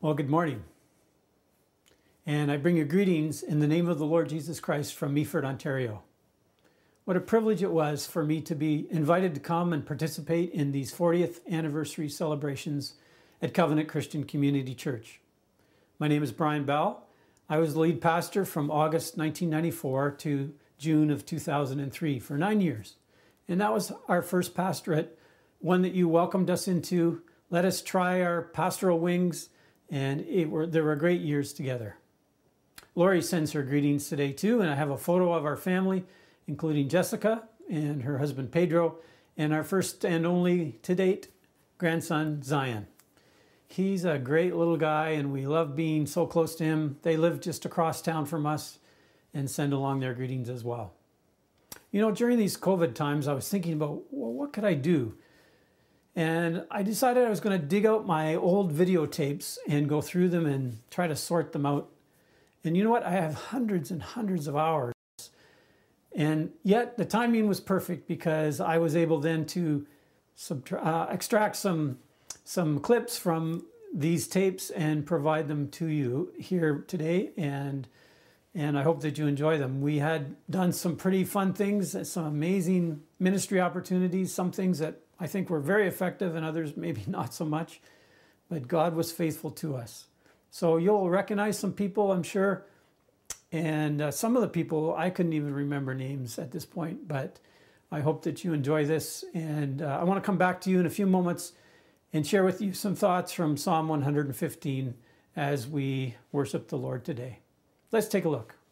Well, good morning. And I bring you greetings in the name of the Lord Jesus Christ from Meaford, Ontario. What a privilege it was for me to be invited to come and participate in these 40th anniversary celebrations at Covenant Christian Community Church. My name is Brian Bell. I was the lead pastor from August 1994 to June of 2003 for 9 years. And that was our first pastorate, one that you welcomed us into, let us try our pastoral wings, and there were great years together. Lori sends her greetings today too, and I have a photo of our family, including Jessica and her husband Pedro, and our first and only to date grandson Zion. He's a great little guy, and we love being so close to him. They live just across town from us and send along their greetings as well. You know, during these COVID times, I was thinking about, well, what could I do? And I decided I was going to dig out my old videotapes and go through them and try to sort them out. And you know what? I have hundreds and hundreds of hours. And yet the timing was perfect because I was able then to extract some clips from these tapes and provide them to you here today. And I hope that you enjoy them. We had done some pretty fun things, some amazing ministry opportunities, some things that I think were very effective and others maybe not so much, but God was faithful to us. So you'll recognize some people, I'm sure, and some of the people I couldn't even remember names at this point, but I hope that you enjoy this. And I want to come back to you in a few moments and share with you some thoughts from Psalm 115 as we worship the Lord today. Let's take a look.